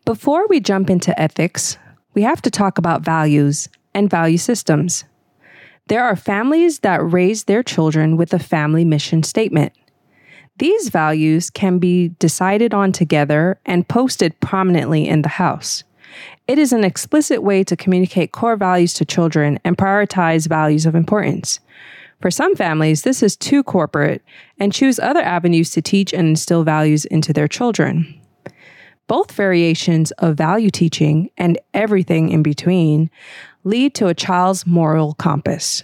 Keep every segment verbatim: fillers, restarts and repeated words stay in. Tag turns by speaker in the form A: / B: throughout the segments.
A: Before we jump into ethics, we have to talk about values and value systems. There are families that raise their children with a family mission statement. These values can be decided on together and posted prominently in the house. It is an explicit way to communicate core values to children and prioritize values of importance. For some families, this is too corporate and choose other avenues to teach and instill values into their children. Both variations of value teaching and everything in between lead to a child's moral compass.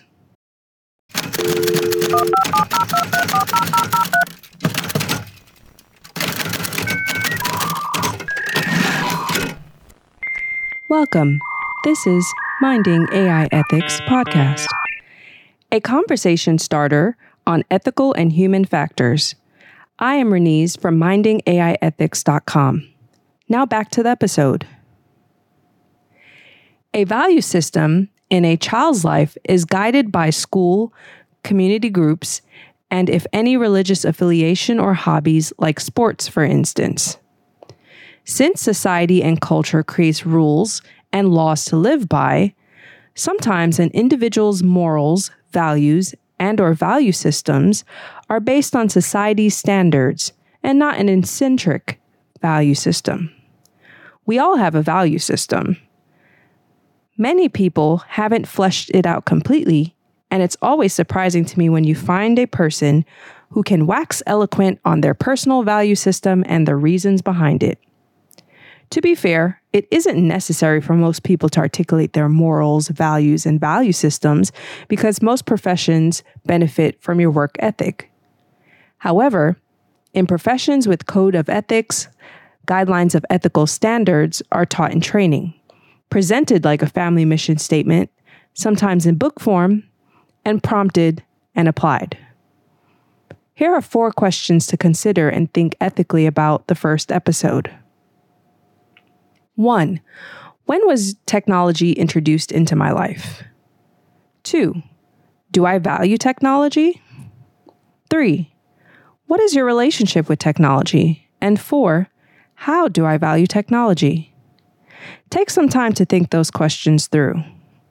A: Welcome. This is Minding A I Ethics Podcast, a conversation starter on ethical and human factors. I am Renese from minding A I ethics dot com. Now back to the episode. A value system in a child's life is guided by school, community groups, and if any religious affiliation or hobbies like sports, for instance. Since society and culture creates rules and laws to live by, sometimes an individual's morals, values, and or value systems are based on society's standards and not an eccentric value system. We all have a value system. Many people haven't fleshed it out completely, and it's always surprising to me when you find a person who can wax eloquent on their personal value system and the reasons behind it. To be fair, it isn't necessary for most people to articulate their morals, values, and value systems because most professions benefit from your work ethic. However, in professions with code of ethics, guidelines of ethical standards are taught in training, presented like a family mission statement, sometimes in book form, and prompted and applied. Here are four questions to consider and think ethically about the first episode. One, when was technology introduced into my life? Two, do I value technology? Three, what is your relationship with technology? And four, how do I value technology? Take some time to think those questions through.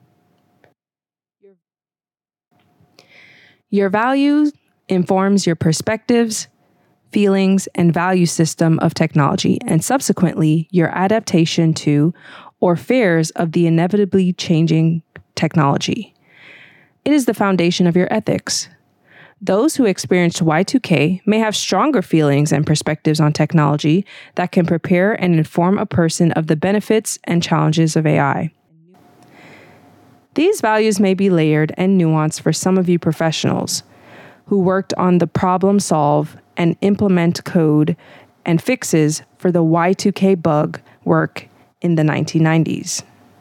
A: Your value informs your perspectives, feelings, and value system of technology, and subsequently your adaptation to or fears of the inevitably changing technology. It is the foundation of your ethics. Those who experienced Y two K may have stronger feelings and perspectives on technology that can prepare and inform a person of the benefits and challenges of A I. These values may be layered and nuanced for some of you professionals who worked on the problem solve and implement code and fixes for the Y two K bug work in the nineteen nineties.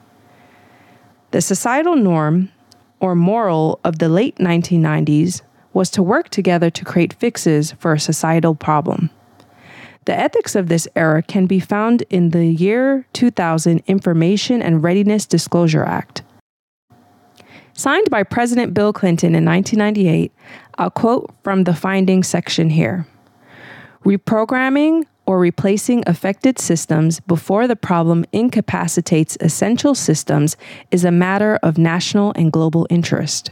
A: The societal norm or moral of the late nineteen nineties was to work together to create fixes for a societal problem. The ethics of this era can be found in the year two thousand Information and Readiness Disclosure Act. Signed by President Bill Clinton in nineteen ninety-eight, I'll quote from the findings section here. Reprogramming or replacing affected systems before the problem incapacitates essential systems is a matter of national and global interest.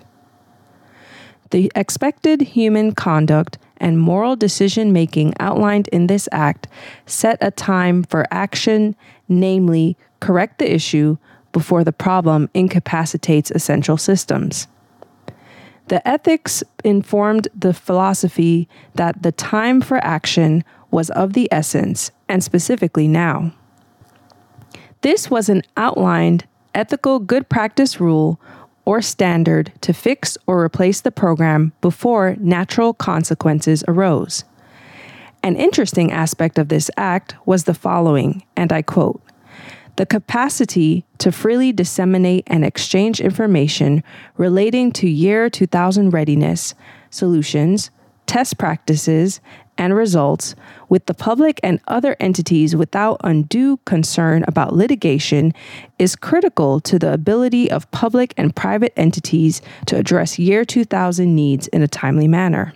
A: The expected human conduct and moral decision-making outlined in this act set a time for action, namely, correct the issue before the problem incapacitates essential systems. The ethics informed the philosophy that the time for action was of the essence, and specifically now. This was an outlined ethical good practice rule or standard to fix or replace the program before natural consequences arose. An interesting aspect of this act was the following, and I quote, "The capacity to freely disseminate and exchange information relating to year two thousand readiness, solutions, test practices, and results with the public and other entities without undue concern about litigation is critical to the ability of public and private entities to address year two thousand needs in a timely manner.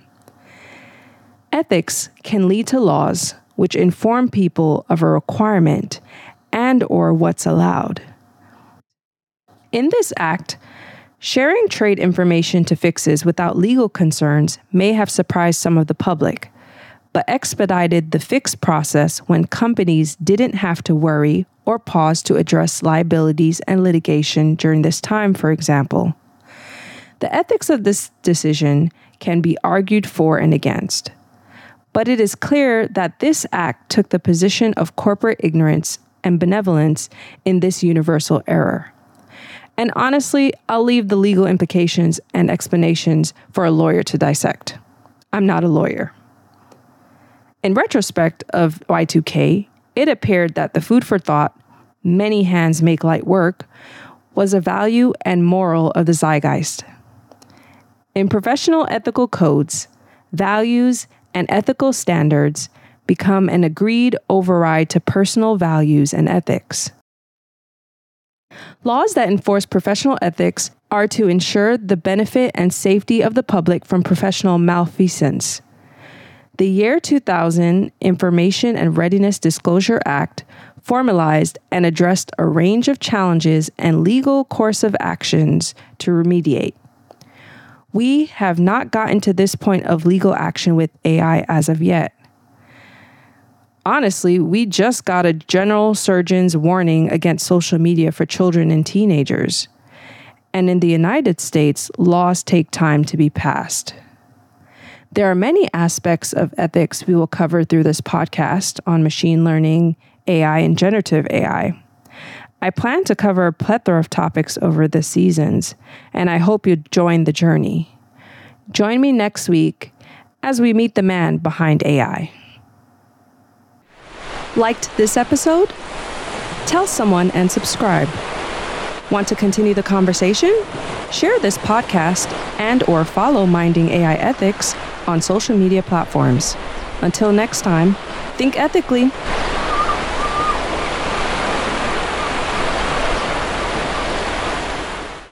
A: Ethics can lead to laws which inform people of a requirement and or what's allowed. In this act, sharing trade information to fixes without legal concerns may have surprised some of the public, but expedited the fix process when companies didn't have to worry or pause to address liabilities and litigation during this time, for example. The ethics of this decision can be argued for and against, but it is clear that this act took the position of corporate ignorance and benevolence in this universal error. And honestly, I'll leave the legal implications and explanations for a lawyer to dissect. I'm not a lawyer. In retrospect of Y two K, it appeared that the food for thought, many hands make light work, was a value and moral of the zeitgeist. In professional ethical codes, values and ethical standards become an agreed override to personal values and ethics. Laws that enforce professional ethics are to ensure the benefit and safety of the public from professional malfeasance. The year two thousand Information and Readiness Disclosure Act formalized and addressed a range of challenges and legal course of actions to remediate. We have not gotten to this point of legal action with A I as of yet. Honestly, we just got a general surgeon's warning against social media for children and teenagers. And in the United States, laws take time to be passed. There are many aspects of ethics we will cover through this podcast on machine learning, A I, and generative A I. I plan to cover a plethora of topics over the seasons, and I hope you join the journey. Join me next week as we meet the man behind A I. Liked this episode? Tell someone and subscribe. Want to continue the conversation? Share this podcast and or follow Minding A I Ethics on social media platforms. Until next time, think ethically.